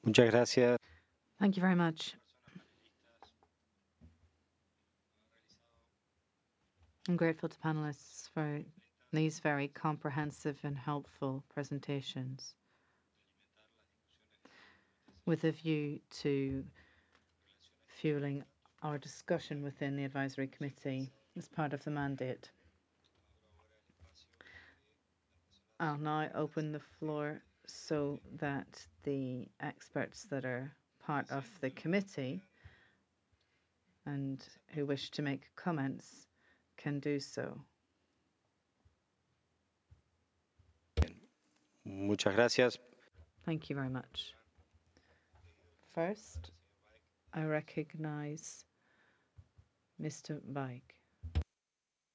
Muchas gracias. Thank you very much. I'm grateful to panelists for these very comprehensive and helpful presentations with a view to fueling our discussion within the advisory committee as part of the mandate. I'll now open the floor so that the experts that are part of the committee and who wish to make comments can do so. Muchas gracias. Thank you very much. First, I recognize Mr. Baik.